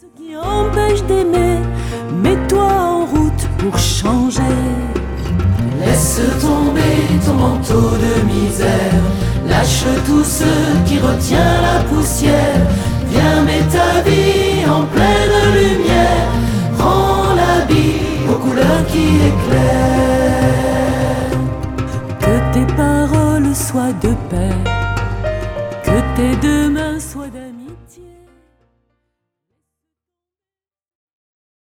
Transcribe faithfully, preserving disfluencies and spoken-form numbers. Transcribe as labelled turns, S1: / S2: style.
S1: Ce qui empêche d'aimer, mets-toi en route pour changer.
S2: Laisse tomber ton manteau de misère, lâche tout ce qui retient la poussière. Viens, mets ta vie en pleine lumière, rends la vie aux couleurs qui éclairent.
S1: Que tes paroles soient de paix, que tes deux mains soient